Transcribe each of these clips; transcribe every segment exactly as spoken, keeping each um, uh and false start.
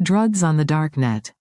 Drugs on the Darknet.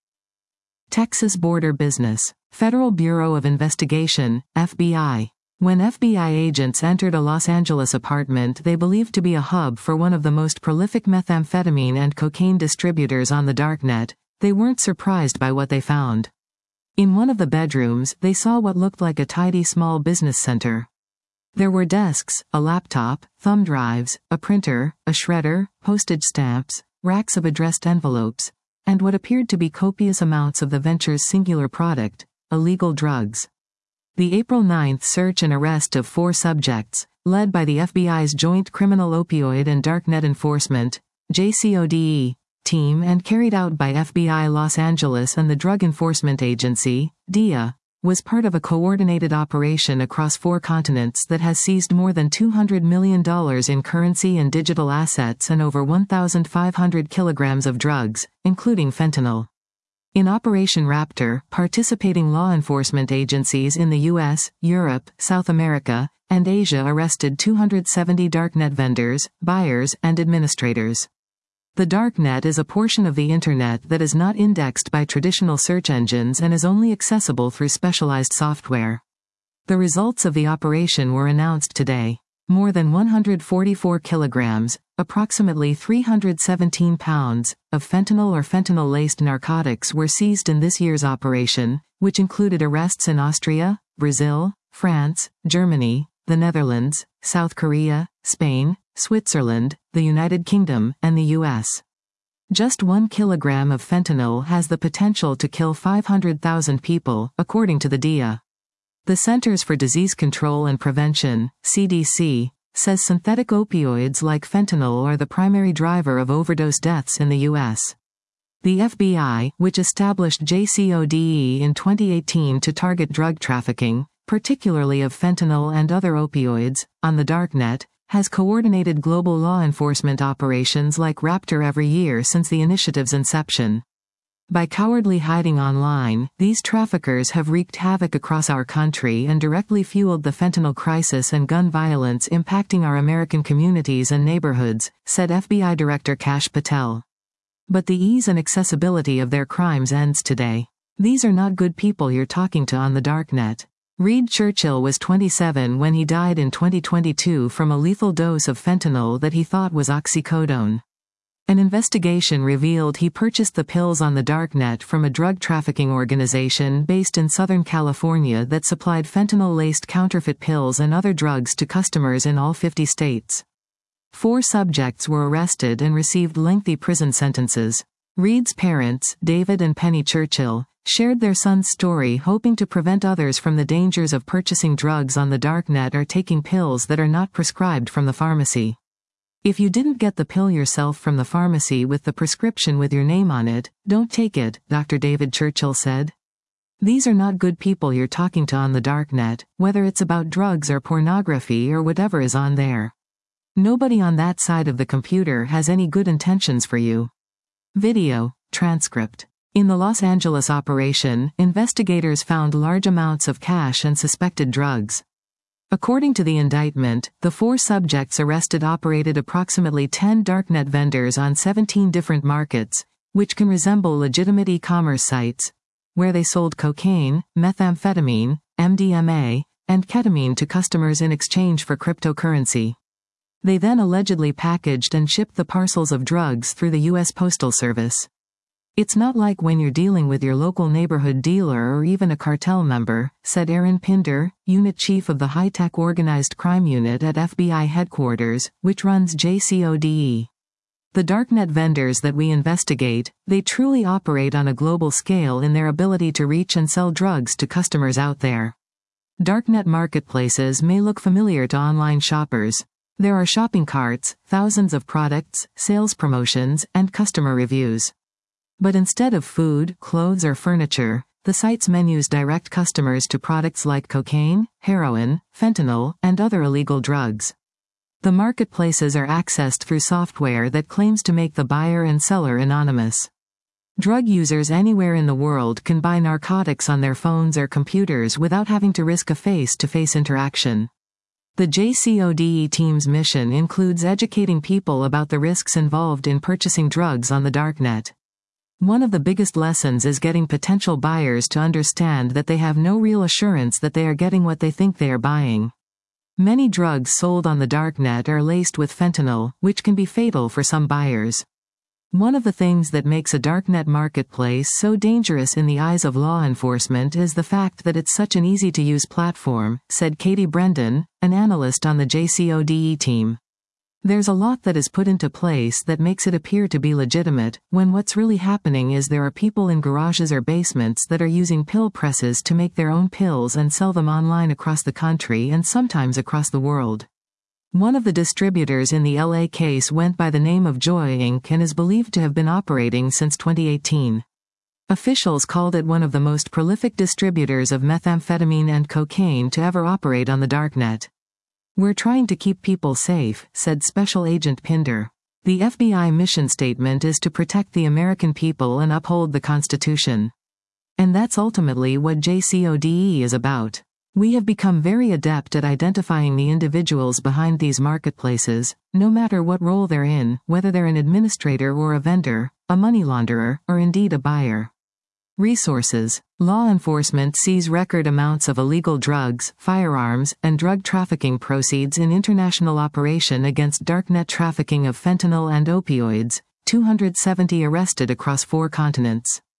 Texas Border Business. Federal Bureau of Investigation, F B I. When F B I agents entered a Los Angeles apartment they believed to be a hub for one of the most prolific methamphetamine and cocaine distributors on the Darknet, they weren't surprised by what they found. In one of the bedrooms, they saw what looked like a tidy small business center. There were desks, a laptop, thumb drives, a printer, a shredder, postage stamps, racks of addressed envelopes, and what appeared to be copious amounts of the venture's singular product, illegal drugs. The April ninth search and arrest of four subjects, led by the F B I's Joint Criminal Opioid and Darknet Enforcement, J C O D E, team and carried out by F B I Los Angeles and the Drug Enforcement Agency, D E A, was part of a coordinated operation across four continents that has seized more than two hundred million dollars in currency and digital assets and over one thousand five hundred kilograms of drugs, including fentanyl. In Operation Raptor, participating law enforcement agencies in the U S, Europe, South America, and Asia arrested two hundred seventy Darknet vendors, buyers, and administrators. The Darknet is a portion of the Internet that is not indexed by traditional search engines and is only accessible through specialized software. The results of the operation were announced today. More than one hundred forty-four kilograms, approximately three hundred seventeen pounds, of fentanyl or fentanyl-laced narcotics were seized in this year's operation, which included arrests in Austria, Brazil, France, Germany, the Netherlands, South Korea, Spain, Switzerland, the United Kingdom, and the U S. Just one kilogram of fentanyl has the potential to kill five hundred thousand people, according to the D E A. The Centers for Disease Control and Prevention, C D C, says synthetic opioids like fentanyl are the primary driver of overdose deaths in the U S. The F B I, which established J C O D E in twenty eighteen to target drug trafficking, particularly of fentanyl and other opioids, on the Darknet, has coordinated global law enforcement operations like Raptor every year since the initiative's inception. By cowardly hiding online, these traffickers have wreaked havoc across our country and directly fueled the fentanyl crisis and gun violence impacting our American communities and neighborhoods, said F B I Director Kash Patel. But the ease and accessibility of their crimes ends today. These are not good people you're talking to on the Darknet. Reed Churchill was twenty-seven when he died in twenty twenty-two from a lethal dose of fentanyl that he thought was oxycodone. An investigation revealed he purchased the pills on the Darknet from a drug trafficking organization based in Southern California that supplied fentanyl-laced counterfeit pills and other drugs to customers in all fifty states. Four subjects were arrested and received lengthy prison sentences. Reed's parents, David and Penny Churchill, shared their son's story hoping to prevent others from the dangers of purchasing drugs on the Darknet or taking pills that are not prescribed from the pharmacy. If you didn't get the pill yourself from the pharmacy with the prescription with your name on it, don't take it, Doctor David Churchill said. These are not good people you're talking to on the Darknet, whether it's about drugs or pornography or whatever is on there. Nobody on that side of the computer has any good intentions for you. Video, transcript. In the Los Angeles operation, investigators found large amounts of cash and suspected drugs. According to the indictment, the four subjects arrested operated approximately ten Darknet vendors on seventeen different markets, which can resemble legitimate e-commerce sites, where they sold cocaine, methamphetamine, M D M A, and ketamine to customers in exchange for cryptocurrency. They then allegedly packaged and shipped the parcels of drugs through the U S Postal Service. It's not like when you're dealing with your local neighborhood dealer or even a cartel member, said Aaron Pinder, Unit Chief of the High-Tech Organized Crime Unit at F B I Headquarters, which runs J C O D E. The Darknet vendors that we investigate, they truly operate on a global scale in their ability to reach and sell drugs to customers out there. Darknet marketplaces may look familiar to online shoppers. There are shopping carts, thousands of products, sales promotions, and customer reviews. But instead of food, clothes or furniture, the site's menus direct customers to products like cocaine, heroin, fentanyl, and other illegal drugs. The marketplaces are accessed through software that claims to make the buyer and seller anonymous. Drug users anywhere in the world can buy narcotics on their phones or computers without having to risk a face-to-face interaction. The J C O D E team's mission includes educating people about the risks involved in purchasing drugs on the Darknet. One of the biggest lessons is getting potential buyers to understand that they have no real assurance that they are getting what they think they are buying. Many drugs sold on the darknet are laced with fentanyl, which can be fatal for some buyers. One of the things that makes a darknet marketplace so dangerous in the eyes of law enforcement is the fact that it's such an easy-to-use platform, said Katie Brendan, an analyst on the J CODE team. There's a lot that is put into place that makes it appear to be legitimate, when what's really happening is there are people in garages or basements that are using pill presses to make their own pills and sell them online across the country and sometimes across the world. One of the distributors in the L A case went by the name of Joy Incorporated and is believed to have been operating since twenty eighteen. Officials called it one of the most prolific distributors of methamphetamine and cocaine to ever operate on the darknet. "We're trying to keep people safe," said Special Agent Pinder. "The F B I mission statement is to protect the American people and uphold the Constitution. And that's ultimately what J CODE is about. We have become very adept at identifying the individuals behind these marketplaces, no matter what role they're in, whether they're an administrator or a vendor, a money launderer, or indeed a buyer." Resources. Law enforcement sees record amounts of illegal drugs, firearms, and drug trafficking proceeds in international operation against darknet trafficking of fentanyl and opioids, two hundred seventy arrested across four continents.